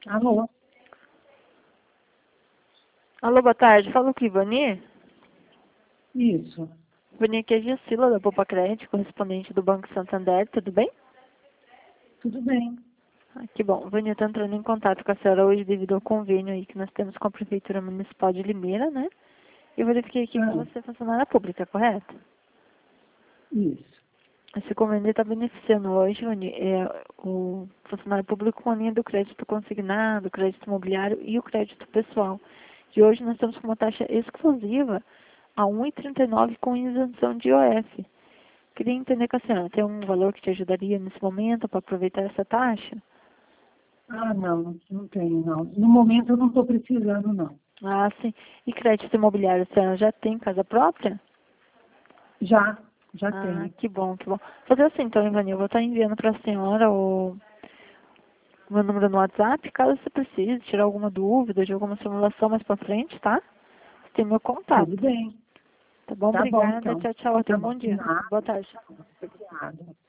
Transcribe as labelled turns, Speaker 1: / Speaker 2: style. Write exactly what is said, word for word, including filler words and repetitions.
Speaker 1: Alô?
Speaker 2: Alô, boa tarde. Fala com o Ivani.
Speaker 1: Isso.
Speaker 2: Ivani, aqui é a Gessila, da Poupa Crédito, correspondente do Banco Santander. Tudo bem?
Speaker 1: Tudo bem.
Speaker 2: Ah, que bom. Ivani, eu estou entrando em contato com a senhora hoje devido ao convênio aí que nós temos com a Prefeitura Municipal de Limeira, né? Eu verifiquei aqui que
Speaker 1: Ah,
Speaker 2: você é funcionária pública, correto?
Speaker 1: isso.
Speaker 2: Esse convênio está beneficiando hoje, Ivani, é, o funcionário público com a linha do crédito consignado, crédito imobiliário e o crédito pessoal. E hoje nós estamos com uma taxa exclusiva a um vírgula trinta e nove com isenção de I O F. Queria entender com a senhora, tem um valor que te ajudaria nesse momento para aproveitar essa taxa?
Speaker 1: Ah, não, não tenho, não. No momento eu não estou precisando, não.
Speaker 2: Ah, sim. E crédito imobiliário, a senhora já tem casa própria?
Speaker 1: Já, já
Speaker 2: Ah,
Speaker 1: tenho.
Speaker 2: que bom, que bom. Vou fazer assim então, Ivani, eu vou estar enviando para a senhora o meu número no WhatsApp, caso você precise tirar alguma dúvida de alguma simulação mais para frente, tá? Você tem meu
Speaker 1: Tudo
Speaker 2: contato.
Speaker 1: bem.
Speaker 2: Tá bom?
Speaker 1: Tá bom,
Speaker 2: Obrigada.
Speaker 1: então.
Speaker 2: Tchau, tchau. Até
Speaker 1: Tá
Speaker 2: um
Speaker 1: bom.
Speaker 2: bom dia.
Speaker 1: Nada.
Speaker 2: Boa tarde.
Speaker 1: Obrigada.